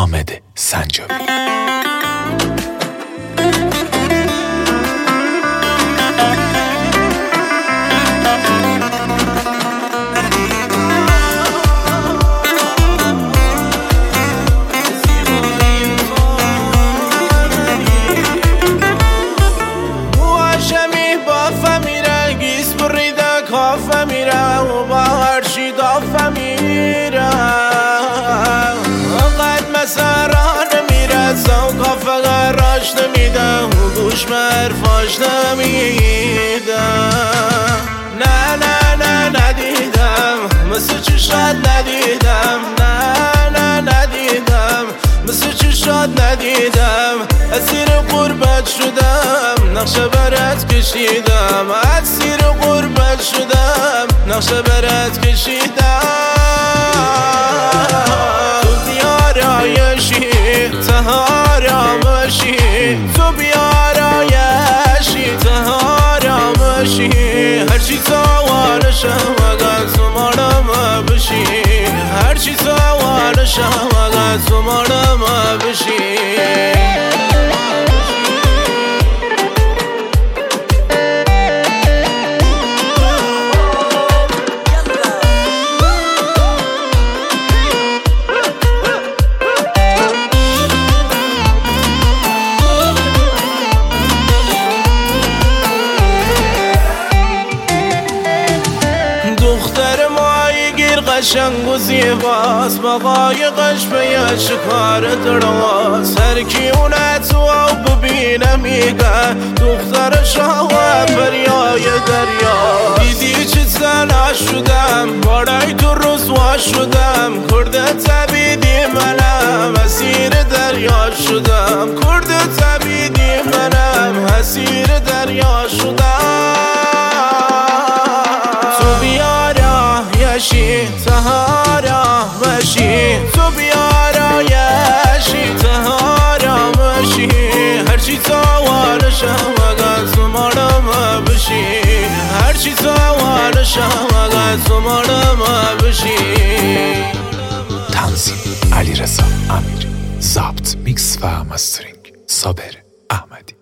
حامد سنجابی. کافه میره و با هرچی دافه میره قد مسران میره زو کافه قراش نمیده و گوش مرفاش نمیده. نه نه نه ندیدم مثل چشات ندیدم. نه نه ندیدم مثل چشات ندیدم. اسیر غربت شدم نقشه برات کشیدم. اسیر غربت شدم نقشه برات کشیدم. تو بیارایشی تهارامشی. تو بیارایشی تهارامشی. هرچی سوالشم اگر تو مارم بشی. هرچی سوالشم اگر تو مارم بشی. دختر مایی گیر قشنگ و زیباست بقایقش به یه شکار دراز. هر کی اونه تو ببینه میگه دختر شاه فریای دریا. دیدی چه زنا شدم بارای تو رسوا شدم. کرد تبیدی منم اسیر دریا شدم. کرد تبیدی منم اسیر دریا شدم. تهارا مشی تو بیارا یشی تهارا مشی. هرچی سوالشم اگر تو مارم بشی. هرچی سوالشم اگر تو مارم بشی. تنظیم علیرضا امیری، ضبط میکس و مسترینگ صابر احمدی.